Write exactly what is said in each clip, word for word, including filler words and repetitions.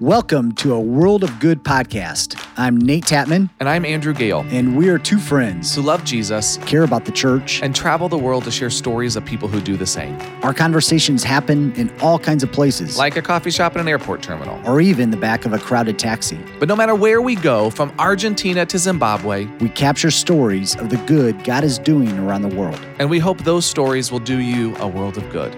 Welcome to a World of Good podcast. I'm Nate Tatman. And I'm Andrew Gale. And we are two friends who love Jesus, care about the church, and travel the world to share stories of people who do the same. Our conversations happen in all kinds of places, like a coffee shop and an airport terminal, or even the back of a crowded taxi. But no matter where we go, from Argentina to Zimbabwe, we capture stories of the good God is doing around the world. And we hope those stories will do you a world of good.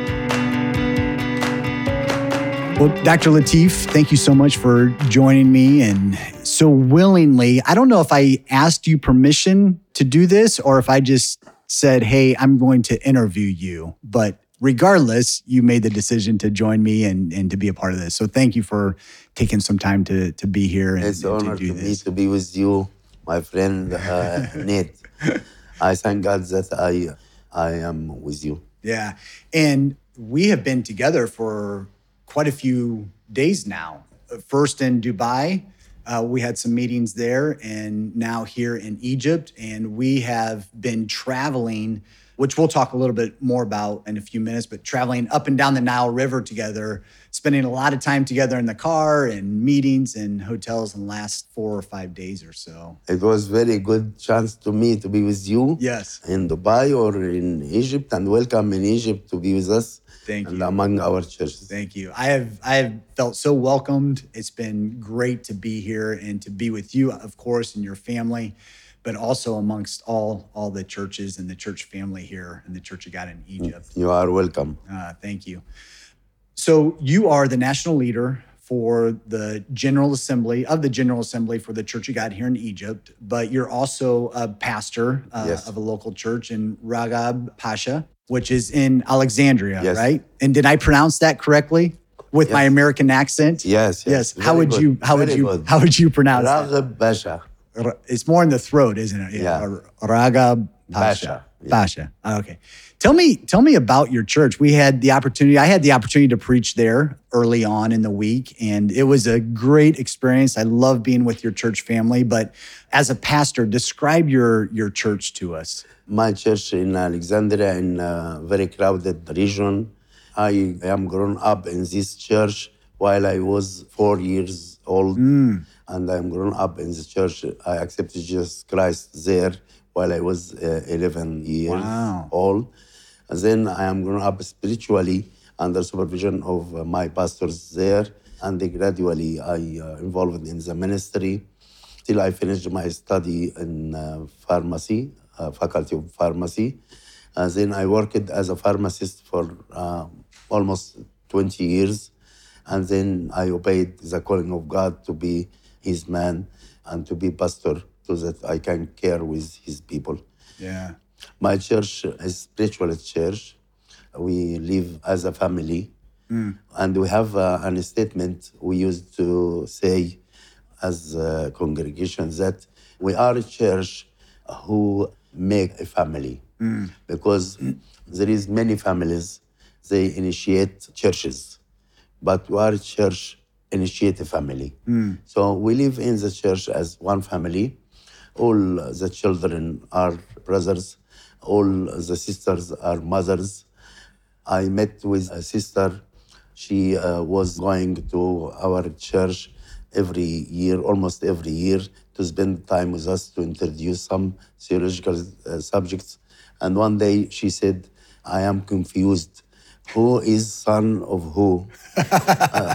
Well, Doctor Latif, thank you so much for joining me and so willingly. I don't know if I asked you permission to do this or if I just said, hey, I'm going to interview you. But regardless, you made the decision to join me and, and to be a part of this. So thank you for taking some time to, to be here and, it's an and honor to do to this. me to be with you, my friend uh, Nate. I thank God that I I am with you. Yeah. And we have been together for quite a few days now. First in Dubai, uh, we had some meetings there, and now here in Egypt. And we have been traveling, which we'll talk a little bit more about in a few minutes, but traveling up and down the Nile River together, spending a lot of time together in the car and meetings and hotels in the last four or five days or so. It was very good chance to me to be with you. Yes. In Dubai or in Egypt, and welcome in Egypt to be with us. Thank and you. among our churches. Thank you. I have I have felt so welcomed. It's been great to be here and to be with you, of course, and your family, but also amongst all all the churches and the church family here and the Church of God in Egypt. You are welcome. Uh, thank you. So you are the national leader for the General Assembly of the General Assembly for the Church of God here in Egypt, but you're also a pastor uh, yes. of a local church in Ragab Pasha, which is in Alexandria, yes. right? And did I pronounce that correctly with yes. my American accent? Yes, Yes. yes. How would good. you how Very would you good. how would you pronounce Ragab Pasha. that? It's more in the throat, isn't it? Yeah. Ragab Pasha. Pasha. Yeah. Pasha. Okay. Tell me tell me about your church. We had the opportunity I had the opportunity to preach there early on in the week, and it was a great experience. I love being with your church family, but as a pastor, describe your your church to us. My church in Alexandria, in a very crowded region. I am grown up in this church while I was four years old. Mm. And I'm grown up in this church. I accepted Jesus Christ there while I was uh, eleven years wow. old. And then I am grown up spiritually under supervision of uh, my pastors there. And then gradually I uh, involved in the ministry till I finished my study in uh, pharmacy. Uh, faculty of pharmacy. Uh, then I worked as a pharmacist for uh, almost twenty years. And then I obeyed the calling of God to be his man and to be pastor so that I can care with his people. Yeah. My church is a spiritual church. We live as a family. Mm. And we have uh, a statement we used to say as a congregation that we are a church who make a family mm. because there is many families, they initiate churches, but we are a church initiate a family. Mm. So we live in the church as one family. All the children are brothers, all the sisters are mothers. I met with a sister. She uh, was going to our church every year, almost every year, to spend time with us to introduce some theological uh, subjects. And one day she said, I am confused. Who is son of who? uh,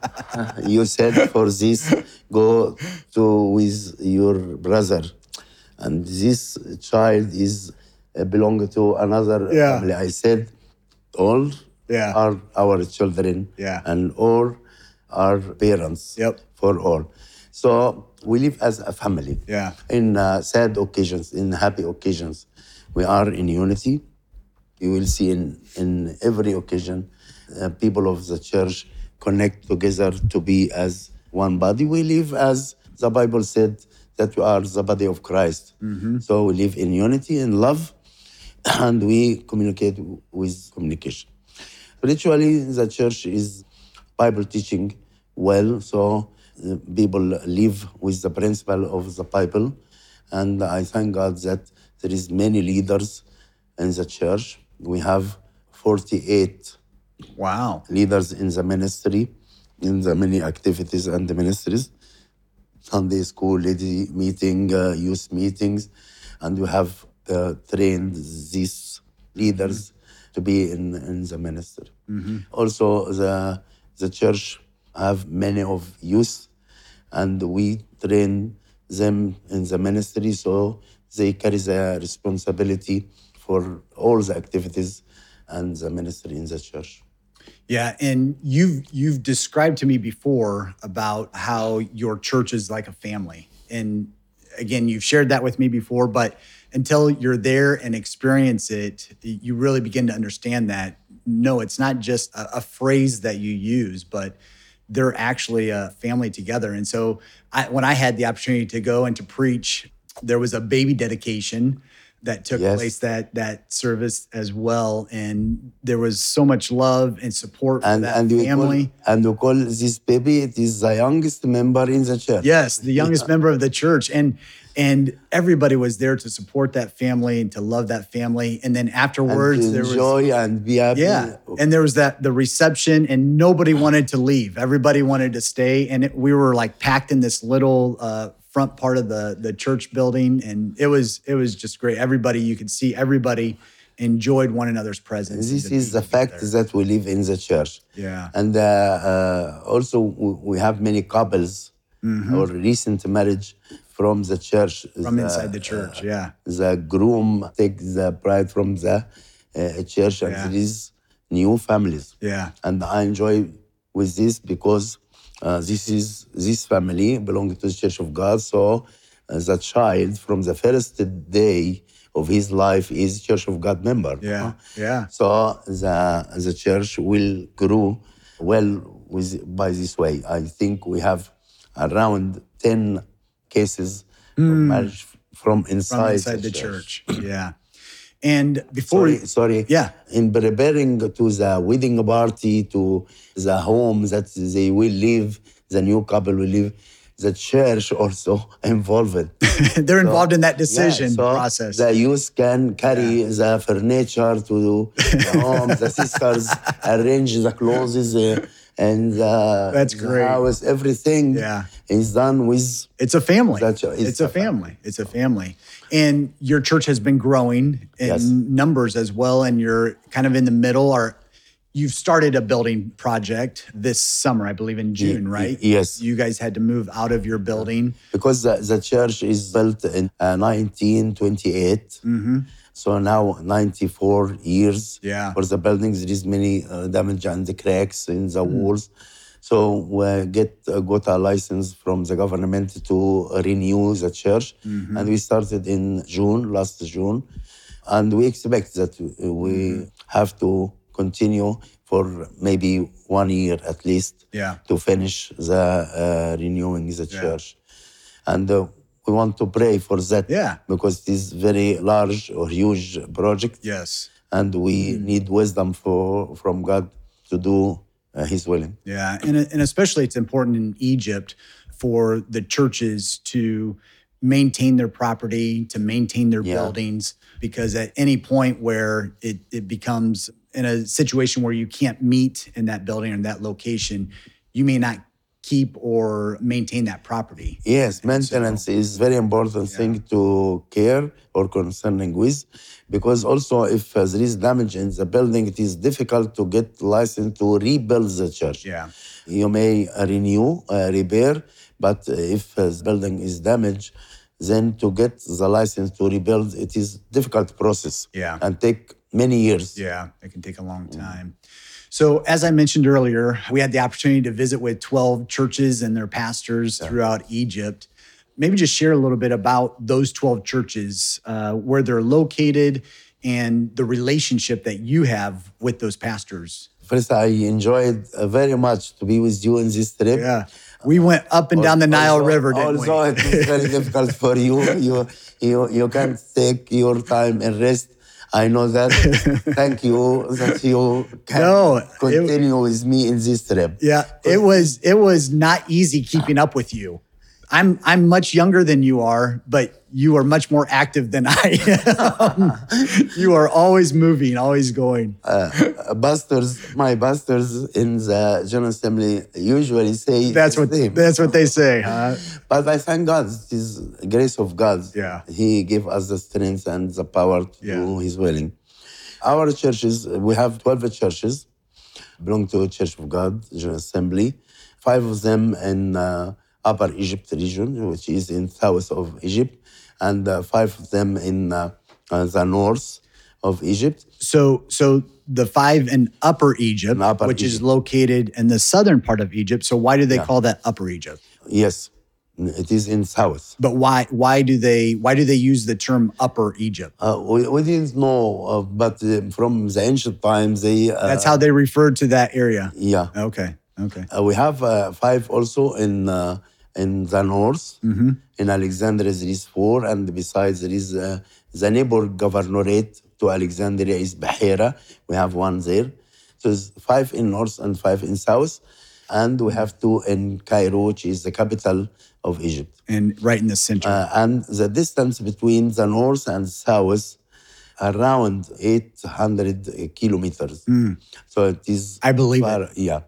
you said for this, go to with your brother. And this child is uh, belong to another yeah. family. I said, all yeah. are our children yeah. and all are parents yep. for all. So we live as a family. Yeah. In uh, sad occasions, in happy occasions, we are in unity. You will see in, in every occasion, uh, people of the church connect together to be as one body. We live as the Bible said that we are the body of Christ. Mm-hmm. So we live in unity and love, and we communicate with communication. Spiritually, the church is Bible teaching well, so uh, people live with the principle of the Bible. And I thank God that there is many leaders in the church. We have forty-eight wow. leaders in the ministry. in the many activities and the ministries. Sunday school, lady meeting, uh, youth meetings, and we have uh, trained these leaders mm-hmm. to be in, in the ministry. Mm-hmm. Also, the the church have many of youth, and we train them in the ministry, so they carry the responsibility for all the activities and the ministry in the church. Yeah, and you've you've described to me before about how your church is like a family. And again, you've shared that with me before, but until you're there and experience it, you really begin to understand that, no, it's not just a, a phrase that you use, but they're actually a family together. And so I, when I had the opportunity to go and to preach, there was a baby dedication that took yes. place that that service as well, and there was so much love and support and, for that and family. Call, and we call this baby, it is the youngest member in the church. Yes, the youngest yeah. member of the church, and and everybody was there to support that family and to love that family. And then afterwards, and there was joy and be happy. Yeah, and there was that the reception, and nobody wanted to leave. Everybody wanted to stay, and it, we were like packed in this little Uh, front part of the the church building, and it was it was just great. Everybody, you could see everybody enjoyed one another's presence. This is the fact together. That we live in the church. Yeah, and uh, uh, also we have many couples mm-hmm. or recent marriage from the church. From the, inside the church, uh, yeah. The groom takes the bride from the uh, church, and yeah. there is new families. Yeah, and I enjoy with this because. Uh, this is this family belonging to the Church of God. So uh, the child from the first day of his life is Church of God member. Yeah, huh? yeah. So the the church will grow well with by this way. I think we have around ten cases mm. of marriage from inside, from inside the, the church. church. Yeah. And before sorry, we, sorry, yeah, in preparing to the wedding party, to the home that they will live, the new couple will live, the church also involved. They're involved so, in that decision yeah, so process. The youth can carry yeah. the furniture to the home. The sisters arrange the clothes uh, and the, that's the great. house. Everything yeah. is done with. It's a family. It's, it's a family. family. It's a family. And your church has been growing in yes. numbers as well, and you're kind of in the middle. Or you've started a building project this summer, I believe in June, y- right? Yes. You guys had to move out of your building. Because the, the church is built in uh, nineteen twenty-eight. Mm-hmm. So now ninety-four years yeah. for the buildings. There is many uh, damage and the cracks in the mm. walls. So we get uh, got a license from the government to renew the church. Mm-hmm. And we started in June, last June. And we expect that we mm-hmm. have to continue for maybe one year at least yeah. to finish the uh, renewing the yeah. church. And uh, we want to pray for that yeah. because it is very large or huge project. Yes. And we mm. need wisdom for from God to do uh, His willing. Yeah, and, and especially it's important in Egypt for the churches to maintain their property, to maintain their yeah. buildings, because at any point where it, it becomes in a situation where you can't meet in that building or in that location, you may not keep or maintain that property. Yes, maintenance so, is very important yeah. thing to care or concerning with, because also if uh, there is damage in the building, it is difficult to get license to rebuild the church. Yeah, you may uh, renew, uh, repair, but uh, if uh, the building is damaged, then to get the license to rebuild, it is difficult process. Yeah, and take many years. Yeah, it can take a long time. Mm. So as I mentioned earlier, we had the opportunity to visit with twelve churches and their pastors yeah. throughout Egypt. Maybe just share a little bit about those twelve churches, uh, where they're located, and the relationship that you have with those pastors. First, I enjoyed uh, very much to be with you in this trip. Yeah, we went up and down the Nile also, River, didn't also we? Also, it was very difficult for you. You, you, you can't take your time and rest. I know that. Thank you that you can no, continue it, with me in this trip. Yeah, it was it was not easy keeping up with you. I'm I'm much younger than you are, but you are much more active than I am. You are always moving, always going. Uh, pastors, my pastors in the General Assembly usually say That's the what same. that's what they say, huh? But I thank God, it is grace of God. Yeah. He gave us the strength and the power to Yeah. do His willing. Our churches, we have twelve churches, belong to Church of God, General Assembly. Five of them in uh, Upper Egypt region, which is in south of Egypt, and uh, five of them in uh, uh, the north of Egypt. So so the five in Upper Egypt, In Upper which is Egypt. located in the southern part of Egypt. So why do they Yeah. call that Upper Egypt? Yes, it is in south. But why why do they why do they use the term Upper Egypt? Uh, we, we didn't know, uh, but uh, from the ancient times, they... Uh, That's how they referred to that area. Yeah. Okay. Okay. Uh, we have uh, five also in uh, in the north. Mm-hmm. In Alexandria, there is four, and besides, there is uh, the neighbor governorate to Alexandria is Bahira. We have one there. So it's five in north and five in south. And we have two in Cairo, which is the capital of Egypt. And right in the center. Uh, and the distance between the north and south around eight hundred kilometers. So it is... I believe far, it. Yeah.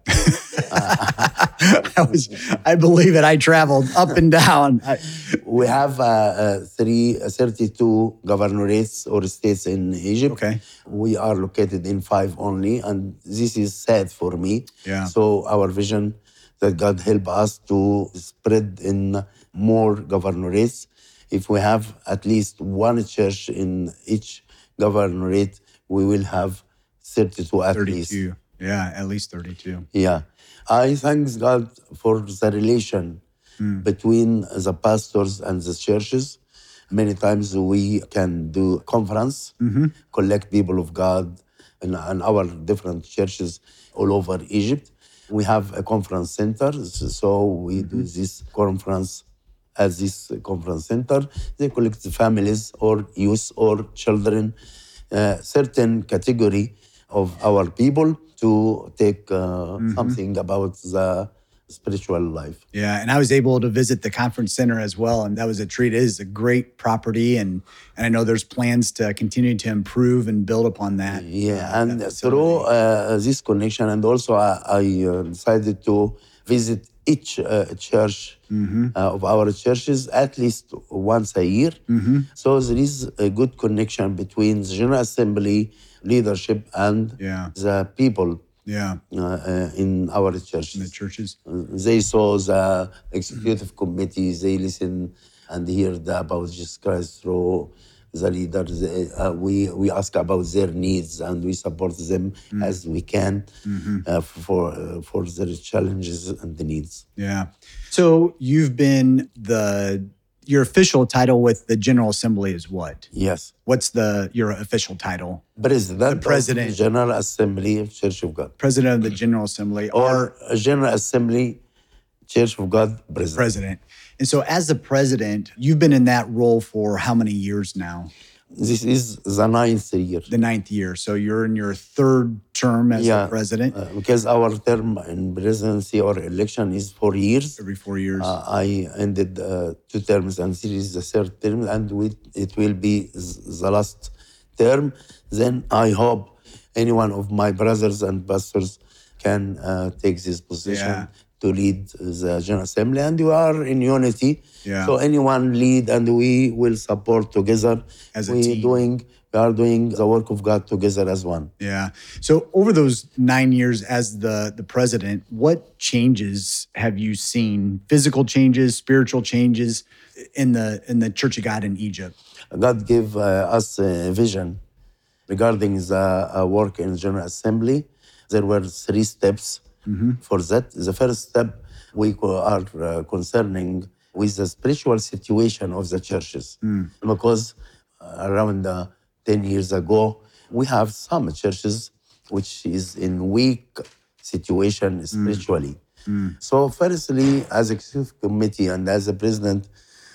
I was I believe it. I traveled up and down. I, We have uh, uh, three, uh, thirty-two governorates or states in Egypt. Okay. We are located in five only, and this is sad for me. Yeah. So our vision that God help us to spread in more governorates. If we have at least one church in each governorate, we will have thirty-two at least. thirty-two. Yeah, at least thirty-two. Yeah. I thank God for the relation between the pastors and the churches. Many times we can do conference, collect people of God in, in our different churches all over Egypt. We have a conference center, so we do this conference at this conference center. They collect the families or youth or children, uh, certain category of our people to take uh, something about the spiritual life. Yeah, and I was able to visit the conference center as well, and that was a treat. It is a great property, and and I know there's plans to continue to improve and build upon that. Yeah, uh, and that facility. through uh, this connection, and also I, I uh, decided to visit each uh, church uh, of our churches at least once a year. So there is a good connection between the General Assembly leadership and Yeah. the people Yeah, uh, uh, in our churches. the churches. They saw the executive committee, they listen and hear the, about Jesus Christ through the leaders. Uh, we, we ask about their needs and we support them as we can uh, for, uh, for their challenges and the needs. Yeah. So you've been the your official title with the General Assembly is what? Yes. What's the your official title? President, The president. of the General Assembly of Church of God. President of the General Assembly Or General Assembly Church of God President. president. And so as the president, you've been in that role for how many years now? This is the ninth year. The ninth year. So you're in your third term as Yeah. the president Uh, because our term in presidency or election is four years. every four years. Uh, I ended uh, two terms and this is the third term, and we, it will be z- the last term. Then I hope any one of my brothers and pastors can uh, take this position Yeah. to lead the General Assembly, and we are in unity. Yeah. So anyone lead, and we will support together. As a we team. doing we are doing the work of God together as one. Yeah. So over those nine years as the the president, what changes have you seen? Physical changes, spiritual changes in the in the Church of God in Egypt? God gave uh, us a vision regarding the uh, work in the General Assembly. There were three steps for that. The first step, we co- are uh, concerning with the spiritual situation of the churches. Because uh, around uh, ten years ago, we have some churches which is in weak situation spiritually. So firstly, as executive committee and as a president,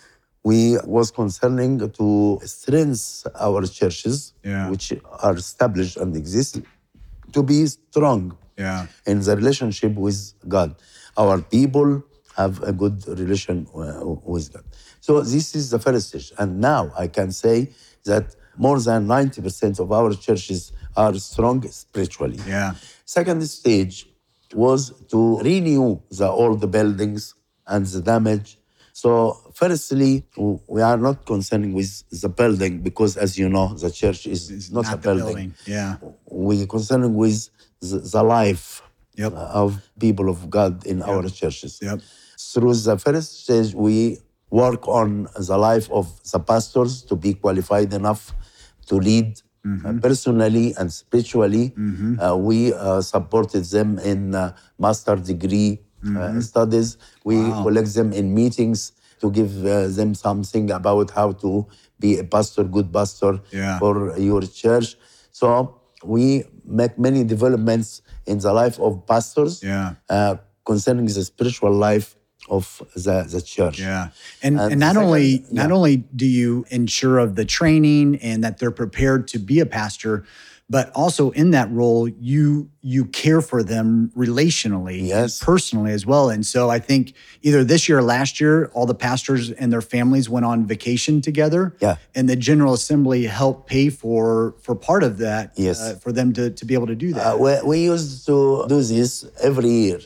we was concerning to strengthen our churches, Yeah. which are established and exist, to be strong Yeah. in the relationship with God. Our people have a good relation uh, with God. So this is the first stage. And now I can say that more than ninety percent of our churches are strong spiritually. Yeah. Second stage was to renew the old buildings and the damage. So firstly, we are not concerned with the building because, as you know, the church is It's not, not a the building. building, yeah. We are concerned with the, the life Yep. of people of God in our churches. Yep. Through the first stage, we work on the life of the pastors to be qualified enough to lead uh, personally and spiritually. Uh, we uh, supported them in uh, master degree uh, studies. We Wow. collect them in meetings to give uh, them something about how to be a pastor, good pastor Yeah. for your church. So we make many developments in the life of pastors Yeah. uh, concerning the spiritual life of the, the church. Yeah. And, And and not second- only not yeah. only do you ensure of the training and that they're prepared to be a pastor, but also in that role, you you care for them relationally and Yes. personally as well. And so I think either this year or last year, all the pastors and their families went on vacation together. Yeah. And the General Assembly helped pay for for part of that Yes. uh, for them to, to be able to do that. Uh, we, we used to do this every year.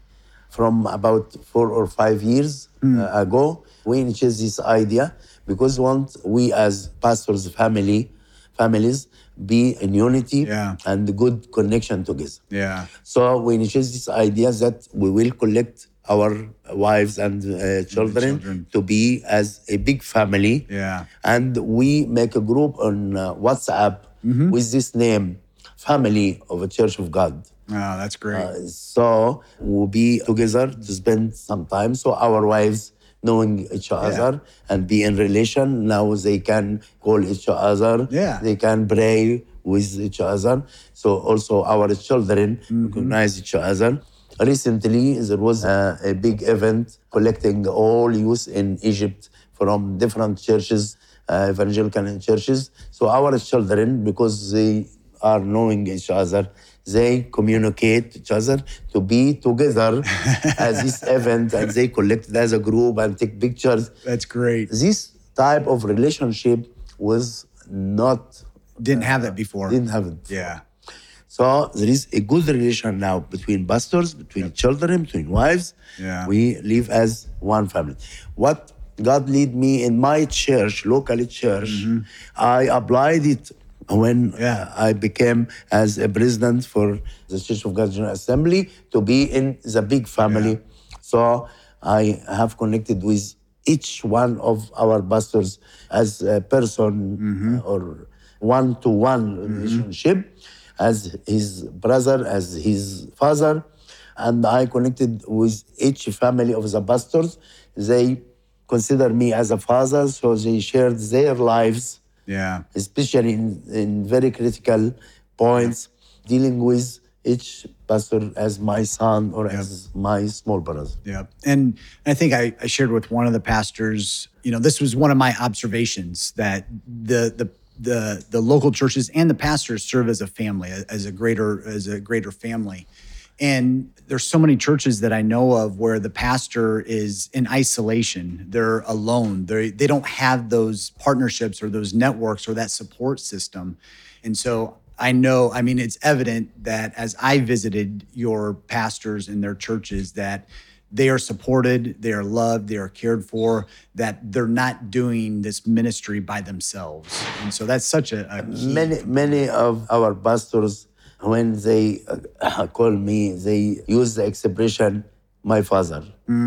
From about four or five years uh, ago, we initiated this idea because want we as pastors' family, families, be in unity Yeah. and good connection together. yeah. So we initiated this idea that we will collect our wives and uh, children, children. to be as a big family. Yeah. And we make a group on uh, WhatsApp with this name, Family of a Church of God. Oh, that's great. Uh, so we'll be together to spend some time. So our wives knowing each other and be in relation. Now they can call each other. Yeah. They can pray with each other. So also our children recognize each other. Recently, there was a, a big event collecting all youth in Egypt from different churches, uh, evangelical churches. So our children, because they are knowing each other, they communicate each other to be together at this event, and they collect as a group and take pictures. That's great. This type of relationship was not, Didn't have that before. didn't have it. Yeah. So there is a good relation now between pastors, between children, between wives. Yeah. We live as one family. What God lead me in my church, local church, I applied it when Yeah. uh, I became as a president for the Church of God General Assembly to be in the big family. So I have connected with each one of our pastors as a person uh, or one-to-one relationship, as his brother, as his father. And I connected with each family of the pastors. They consider me as a father, so they shared their lives, Yeah. especially in, in very critical points, dealing with each pastor as my son or as my small brother. Yeah. And I think I, I shared with one of the pastors, you know, this was one of my observations, that the the the the local churches and the pastors serve as a family, as a greater as a greater family. And there's so many churches that I know of where the pastor is in isolation. They're alone. They they don't have those partnerships or those networks or that support system. And so I know, I mean, it's evident that as I visited your pastors in their churches, that they are supported, they are loved, they are cared for, that they're not doing this ministry by themselves. And so that's such a, a key. Many, many of our pastors, when they uh, call me, they use the expression, my father.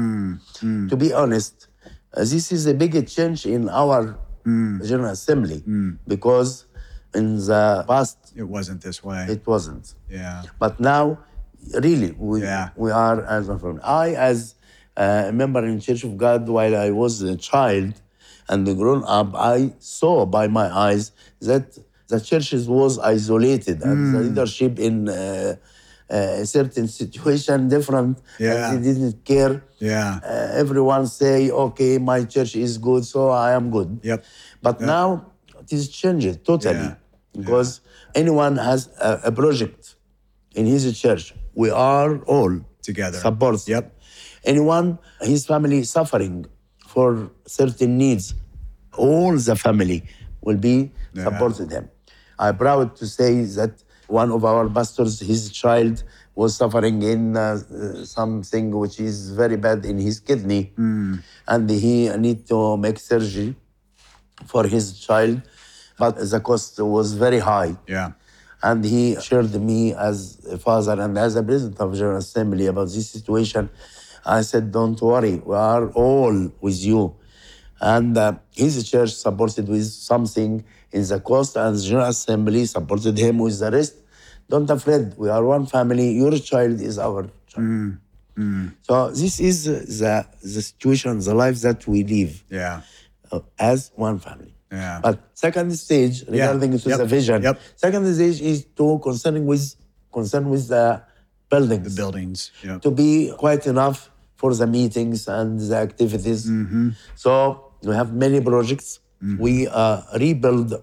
To be honest, uh, this is a big change in our General Assembly, because in the past, It wasn't this way. it wasn't. yeah. But now, really, we, Yeah. we are as one family. I, as a member in Church of God, while I was a child and grown up, I saw by my eyes that the churches was isolated and the leadership in uh, a certain situation different. Yeah. And they didn't care. Yeah. Uh, everyone say, okay, my church is good, so I am good. Yep. But now it is changed totally. Yeah. Because anyone has a, a project in his church, we are all together. supports. Yep. Anyone, his family suffering for certain needs, all the family will be Yeah. supported him. I'm proud to say that one of our pastors, his child was suffering in uh, something which is very bad in his kidney, Mm. and he need to make surgery for his child, but the cost was very high. Yeah. And he shared me as a father and as a president of General Assembly about this situation. I said, don't worry, we are all with you. And uh, his church supported with something in the cost, and the General Assembly supported him with the rest. Don't afraid, we are one family. Your child is our child. Mm. Mm. So this is the, the situation, the life that we live Yeah. uh, as one family. Yeah. But second stage regarding Yeah. to Yep. the vision. Yep. Second stage is to concerning with concern with the buildings. The buildings. Yep. To be quite enough for the meetings and the activities. Mm-hmm. So we have many projects. Mm-hmm. We uh, rebuild uh,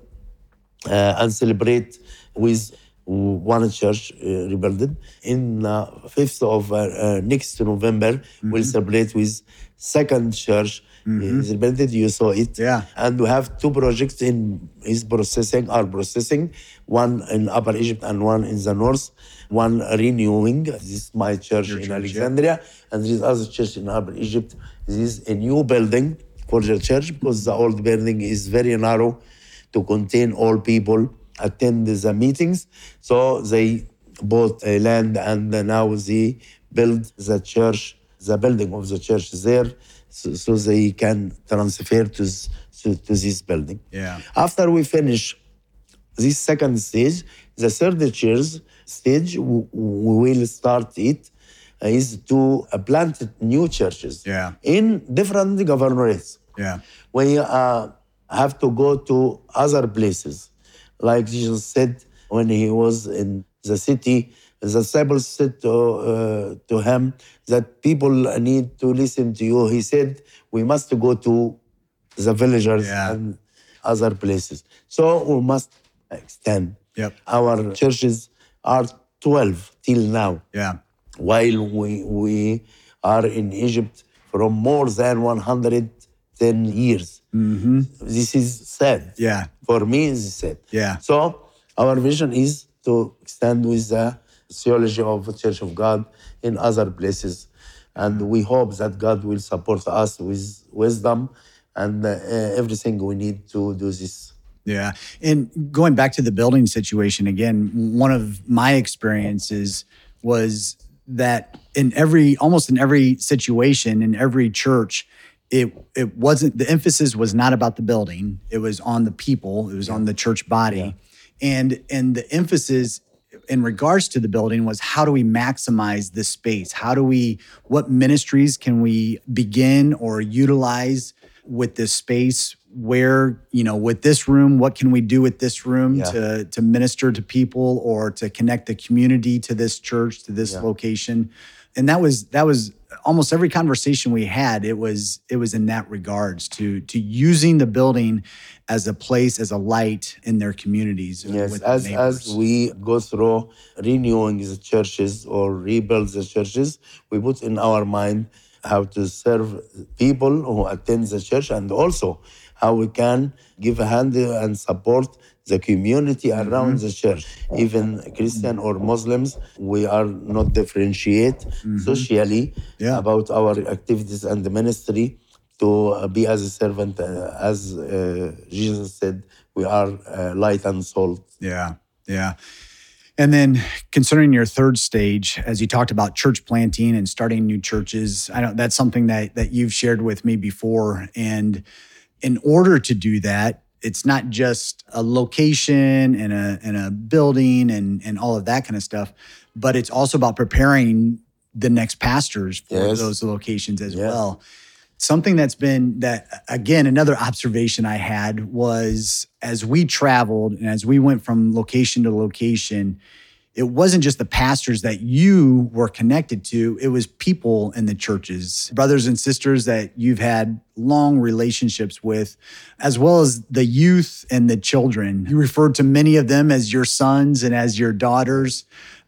and celebrate with one church uh, rebuilt. In uh, fifth of uh, uh, next November, Mm-hmm. we'll celebrate with second church. Mm-hmm. Rebuilt, you saw it. Yeah. And we have two projects in is processing, are processing, one in Upper Egypt and one in the north, one renewing. This is my church Your in church, Alexandria, and there is other church in Upper Egypt. This is a new building for the church because the old building is very narrow to contain all people attend the meetings. So they bought a land and now they build the church, the building of the church there, so, so they can transfer to, to, to this building. Yeah. After we finish this second stage, the third church stage, we will start it, is to plant new churches Yeah. in different governorates. Yeah. We uh, have to go to other places. Like Jesus said when he was in the city, the disciples said to, uh, to him that people need to listen to you. He said, we must go to the villagers Yeah. and other places. So we must extend. Yep. Our churches are twelve till now, Yeah. while we, we are in Egypt from more than one hundred ten years. Mm-hmm. This is sad. Yeah. For me, it's sad. Yeah. So our vision is to extend with the theology of the Church of God in other places. And we hope that God will support us with wisdom and uh, everything we need to do this. Yeah. And going back to the building situation again, one of my experiences was that in every, almost in every situation, in every church, it it wasn't, the emphasis was not about the building. It was on the people. It was on the church body. Yeah. And and the emphasis in regards to the building was how do we maximize this space? How do we, what ministries can we begin or utilize with this space? Where, you know, with this room, what can we do with this room Yeah. to to minister to people or to connect the community to this church, to this Yeah. location? And that was that was almost every conversation we had. It was it was in that regards to to using the building as a place, as a light in their communities. Yes, with as neighbors. as we go through renewing the churches or rebuild the churches, we put in our mind how to serve people who attend the church and also how we can give a hand and support the community around the church. Even Christian or Muslims, we are not differentiate socially Yeah. about our activities and the ministry to uh, be as a servant, uh, as uh, Jesus said, we are uh, light and salt. Yeah, yeah. And then concerning your third stage, as you talked about church planting and starting new churches, I know that's something that that you've shared with me before. And in order to do that, it's not just a location and a and a building and and all of that kind of stuff, but it's also about preparing the next pastors for Yes. those locations as Yeah. well. Something that's been that, again, another observation I had was as we traveled and as we went from location to location, it wasn't just the pastors that you were connected to, it was people in the churches, brothers and sisters that you've had long relationships with, as well as the youth and the children. You referred to many of them as your sons and as your daughters.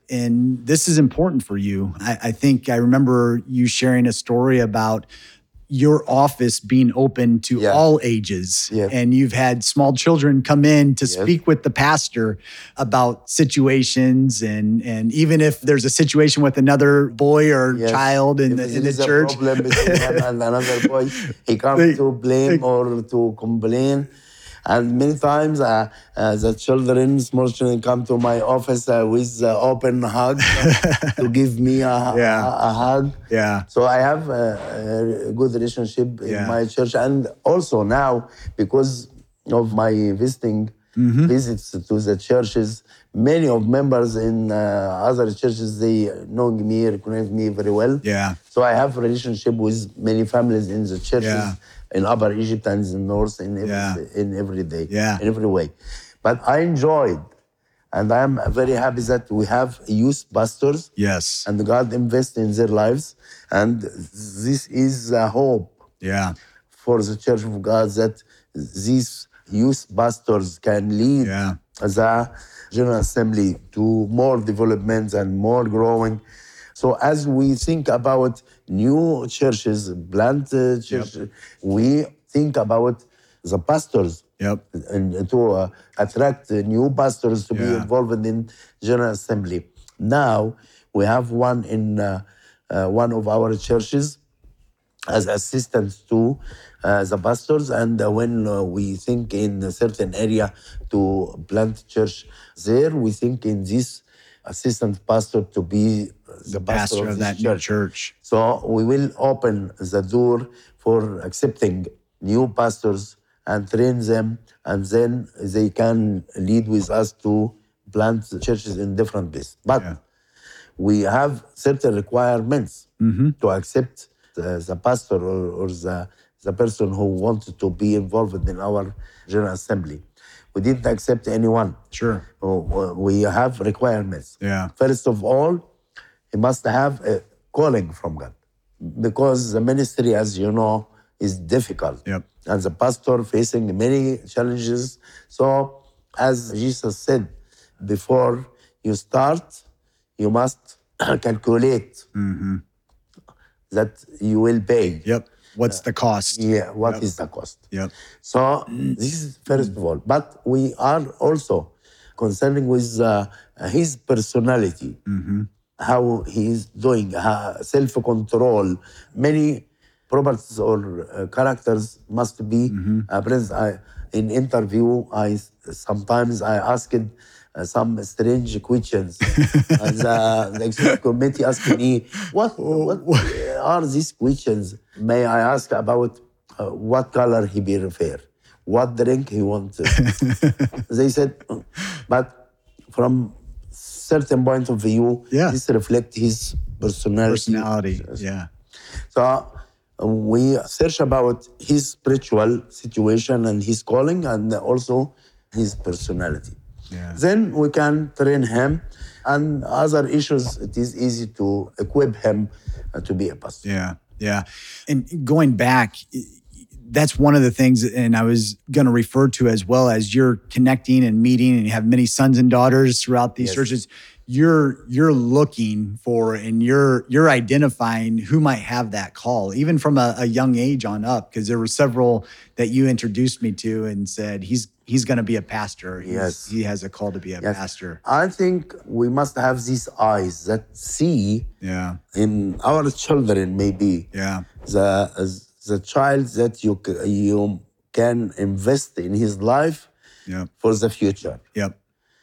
And this is important for you. I, I think I remember you sharing a story about your office being open to Yeah. all ages. Yeah. And you've had small children come in to Yes. speak with the pastor about situations. And, and even if there's a situation with another boy or Yes. child in If the, there in the is a church. problem between him and another boy, he comes They- to blame or to complain. And many times uh, uh, the children, small children, come to my office uh, with uh, open hug to give me a, Yeah. a, a hug. Yeah. So I have a, a good relationship in Yeah. my church. And also now, because of my visiting Mm-hmm. visits to the churches, many of members in uh, other churches, they know me, recognize me very well. Yeah. So I have relationship with many families in the churches Yeah. in Upper Egypt and in North in every, Yeah. in every day, Yeah. in every way. But I enjoyed, and I'm very happy that we have youth pastors, Yes. and God invests in their lives, and this is a hope Yeah. for the Church of God that these youth pastors can lead Yeah. the General Assembly to more development and more growing. So as we think about new churches, plant uh, church, we think about the pastors Yep. and to uh, attract uh, new pastors to be Yeah. involved in General Assembly. Now we have one in uh, uh, one of our churches as assistants to uh, the pastors, and uh, when uh, we think in a certain area to plant church there, we think in this assistant pastor to be the, pastor, Pastor of, of this that new church. church. So we will open the door for accepting new pastors and train them, and then they can lead with us to plant churches in different places. But Yeah. we have certain requirements Mm-hmm. to accept the, the pastor or, or the, the person who wanted to be involved in our General Assembly. We didn't accept anyone. Sure. Oh, we have requirements. Yeah. First of all, he must have a calling from God, because the ministry, as you know, is difficult. Yep. And the pastor facing many challenges. So, as Jesus said, before you start, you must calculate Mm-hmm. that you will pay. Yep. What's the cost? Yeah, what Yep. is the cost? Yep. So this is first of all. But we are also concerning with uh, his personality, Mm-hmm. how he is doing, uh, self-control. Many properties or uh, characters must be Mm-hmm. uh, present. I, in interview, I sometimes I asked uh, some strange questions. And the, the executive committee asked me, what, what are these questions? May I ask about uh, what color he be refer, what drink he wanted? They said, but from certain point of view, Yeah. this reflects his personality. Personality. Yeah. So uh, we search about his spiritual situation and his calling, and also his personality. Yeah. Then we can train him, and other issues, it is easy to equip him uh, to be a pastor. Yeah. Yeah. And going back, that's one of the things, and I was going to refer to as well, as you're connecting and meeting, and you have many sons and daughters throughout these Yes. churches. You're you're looking for, and you're you're identifying who might have that call, even from a, a young age on up. Because there were several that you introduced me to and said he's he's going to be a pastor. He's, Yes. he has a call to be a Yes. pastor. I think we must have these eyes that see Yeah. in our children, maybe Yeah. the the child that you c- you can invest in his life Yep. for the future. Yep.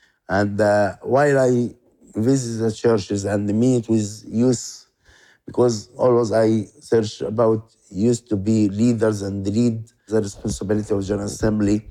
And uh, while I visit the churches and meet with youth, because always I search about youth to be leaders and lead the responsibility of General Assembly,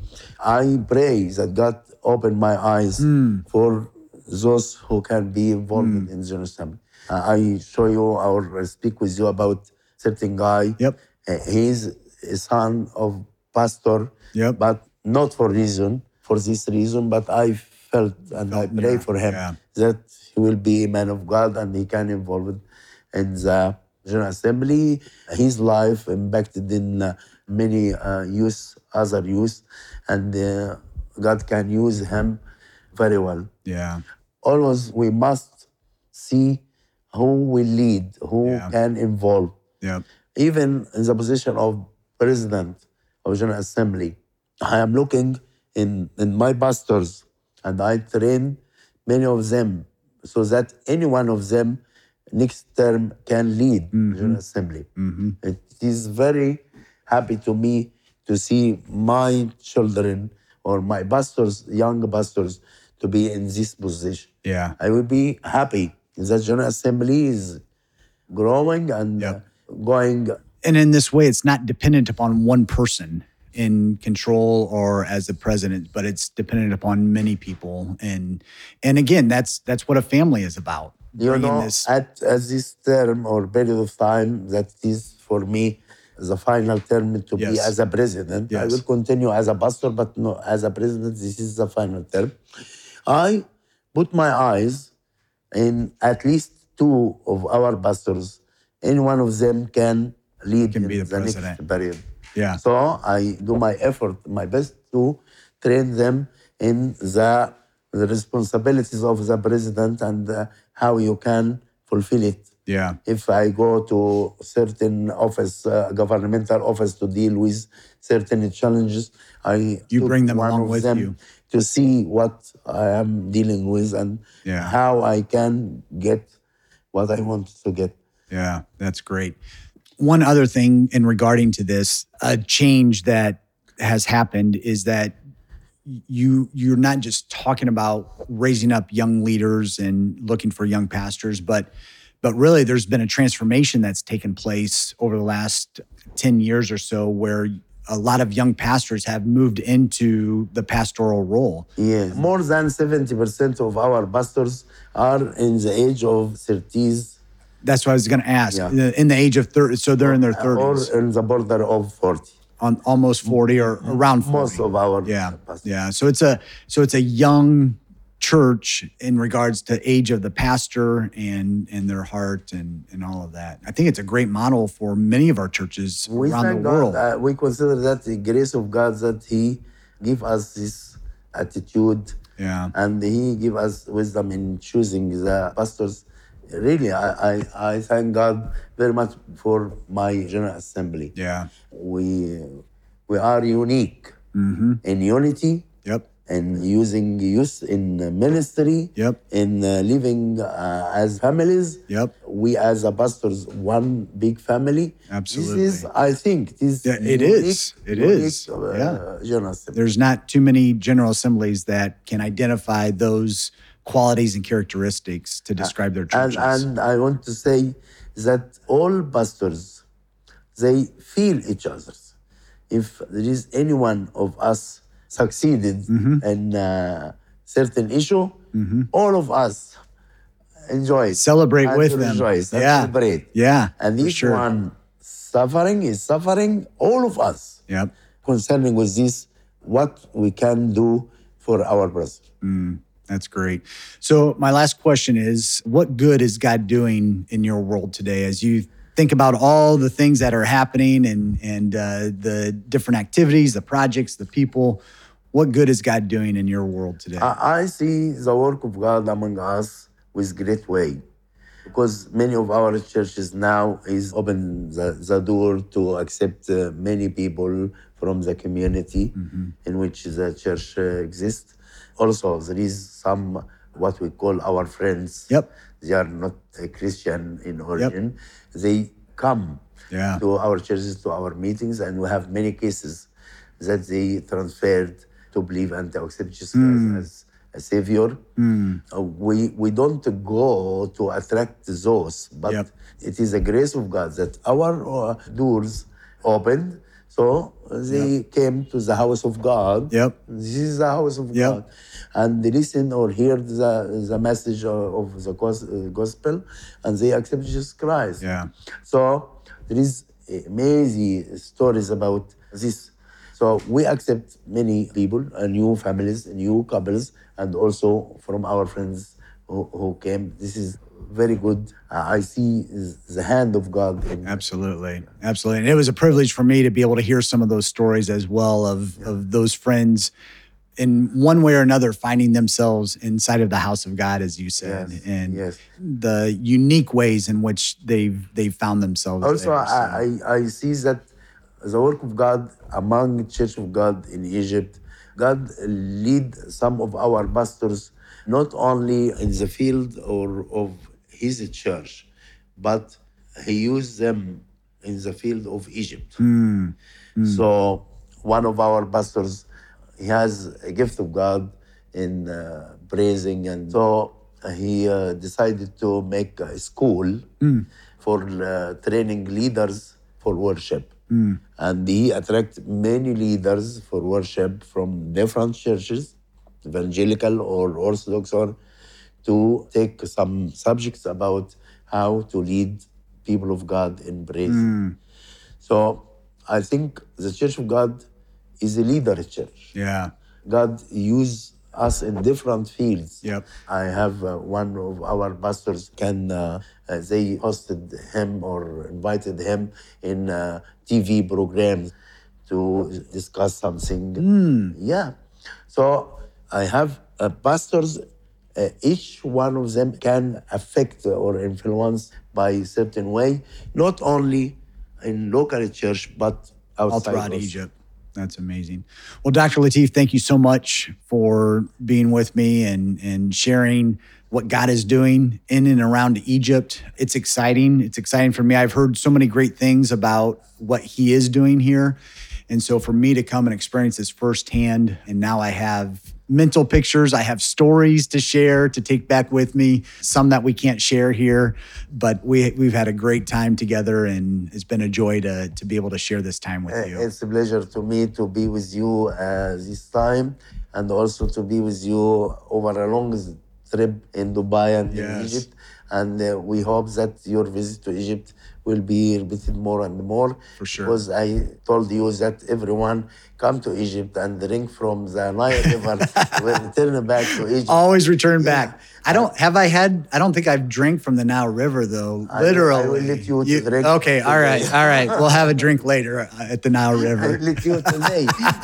I pray that God open my eyes for those who can be involved in General Assembly. Uh, I show you or speak with you about certain guy. Yep. Uh, he's a son of pastor, Yep. but not for reason, for this reason, but I felt and I pray yeah, for him yeah. that he will be a man of God and he can involve in the General Assembly. His life impacted in uh, many uh, youth, other youth, and uh, God can use him very well. Yeah. Always we must see who will lead, who Yeah. can involve. Yep. Even in the position of president of General Assembly, I am looking in, in my pastors, and I train many of them so that any one of them next term can lead Mm-hmm. General Assembly. Mm-hmm. It is very happy to me to see my children or my pastors, young pastors, to be in this position. Yeah. I will be happy that General Assembly is growing and Yep. uh, going. And in this way, it's not dependent upon one person in control or as the president, but it's dependent upon many people. And and again, that's that's what a family is about. You Bringing know, this, at, at this term or period of time, that is for me the final term to be Yes. as a president. I Yes. will continue as a pastor, but no, as a president, this is the final term. I put my eyes in at least two of our pastors. Any one of them can lead Can in be the the president. next period. yeah, So I do my effort, my best to train them in the, the responsibilities of the president and uh, how you can fulfill it. yeah, If I go to certain office, uh, governmental office to deal with certain challenges, I You took bring them one along of with them you. to see what I am dealing with and Yeah. how I can get what I want to get. yeah. That's great. One other thing in regarding to this, a change that has happened is that you you're not just talking about raising up young leaders and looking for young pastors, but but really there's been a transformation that's taken place over the last ten years or so where a lot of young pastors have moved into the pastoral role. Yes, more than seventy percent of our pastors are in the age of thirties That's what I was going to ask. Yeah. In the- in the age of thirty, so they're in their thirties, or in the border of forty. on almost forty or around forty. Most of our Yeah, pastors. yeah. So it's a so it's a young church in regards to age of the pastor and and their heart and and all of that. I think it's a great model for many of our churches We around thank the world. God. Uh, we consider that the grace of God that He give us this attitude Yeah, and He give us wisdom in choosing the pastors. Really, I, I, I thank God very much for my General Assembly. yeah. We we are unique in unity, Yep, in using youth in ministry, Yep. in uh, living uh, as families. Yep. We as a pastors, one big family. Absolutely. This is, I think, this Yeah, it unique, is. It unique, is. Uh, Yeah. General Assembly. there's not too many general assemblies that can identify those qualities and characteristics to describe their And, churches. and I want to say that all pastors, they feel each other. If there is any one of us succeeded Mm-hmm. in a certain issue, all of us enjoy it. Celebrate and with them. rejoice and Yeah. celebrate. Yeah, And for if sure. one suffering is suffering, all of us Yep. concerning with this, what we can do for our brother. That's great. So my last question is, what good is God doing in your world today as you think about all the things that are happening and and uh, the different activities, the projects, the people? What good is God doing in your world today? I, I see the work of God among us with great way, because many of our churches now is open the, the door to accept uh, many people from the community in which the church uh, exists. Also, there is some what we call our friends. Yep. They are not a Christian in origin. They come Yeah. to our churches, to our meetings, and we have many cases that they transferred to believe and to accept Jesus Christ as a savior. Uh, we we don't go to attract those, but Yep. it is the grace of God that our uh, doors opened. So they came to the house of God. Yep. This is the house of Yep. God. And they listen or hear the, the message of, of the gos- uh, gospel, and they accept Jesus Christ. Yeah. So there is amazing stories about this. So we accept many people, uh, new families, new couples, and also from our friends who, who came. This is very good. Uh, I see the hand of God in Absolutely. Absolutely. And it was a privilege for me to be able to hear some of those stories as well of, of those friends in one way or another, finding themselves inside of the house of God, as you said, Yes, and yes. the unique ways in which they've they've found themselves. Also, there, so. I, I, I see that the work of God among the Church of God in Egypt, God lead some of our pastors not only in the field or of his church, but he used them in the field of Egypt. Mm, mm. So one of our pastors, he has a gift of God in uh, praising, and so he uh, decided to make a school mm. for uh, training leaders for worship. Mm. And he attracted many leaders for worship from different churches, evangelical or Orthodox, or to take some subjects about how to lead people of God in praise. Mm. So I think the Church of God is a leader church. Yeah. God used us in different fields. Yep. I have uh, one of our pastors can uh, uh, they hosted him or invited him in uh, T V programs to discuss something. Mm. Yeah. So I have uh, pastors. Uh, each one of them can affect or influence by a certain way, not only in local church but outside all throughout also. Egypt. That's amazing. Well, Doctor Latif, thank you so much for being with me and, and sharing what God is doing in and around Egypt. It's exciting. It's exciting for me. I've heard so many great things about what he is doing here. And so for me to come and experience this firsthand, and now I have mental pictures, I have stories to share, to take back with me, some that we can't share here, but we, we've had a great time together, and it's been a joy to, to be able to share this time with you. It's a pleasure to me to be with you uh, this time, and also to be with you over a long trip in Dubai and Yes. in Egypt. And uh, we hope that your visit to Egypt will be repeated more and more. For sure. Because I told you that everyone come to Egypt and drink from the Nile River, will return back to Egypt. Always return Yeah. back. I don't, have I had, I don't think I've drank from the Nile River though, I- literally. I will let you to drink Okay, all right, today. all right. We'll have a drink later at the Nile I River. will let you today.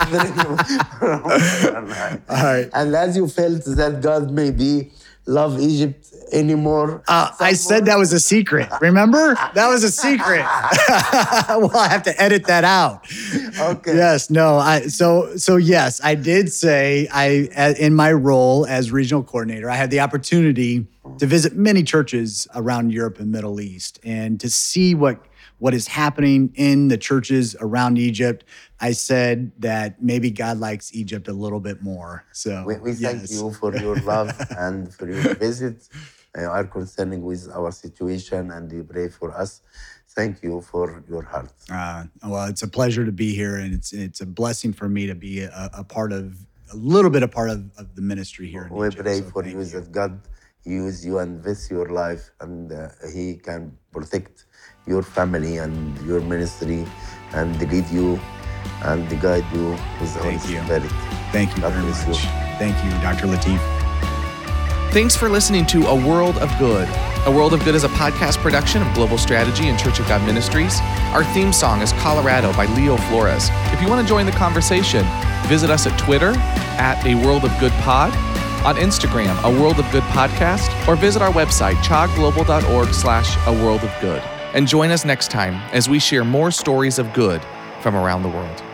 All right. And as you felt that God maybe love Egypt anymore. Uh, I said that was a secret. Remember? That was a secret. Well, I have to edit that out. Okay. Yes. No. I. So. So yes, I did say I, in my role as regional coordinator, I had the opportunity to visit many churches around Europe and Middle East, and to see what what is happening in the churches around Egypt. I said that maybe God likes Egypt a little bit more. So We, we thank yes. you for your love and for your visit. You are concerning with our situation, and you pray for us. Thank you for your heart. Uh, well, it's a pleasure to be here, and it's it's a blessing for me to be a, a part of, a little bit a part of, of the ministry here in We Egypt. pray So for thank you that God use you and bless your life, and uh, He can protect your family and your ministry, and lead you and guide you with the Holy Thank you. Spirit. Thank you God very bless much. you. Thank you, Doctor Latif. Thanks for listening to A World of Good. A World of Good is a podcast production of Global Strategy and Church of God Ministries. Our theme song is Colorado by Leo Flores. If you want to join the conversation, visit us at Twitter at A World of Good Pod, on Instagram, A World of Good Podcast, or visit our website, chogglobal.org slash A World of Good. And join us next time as we share more stories of good from around the world.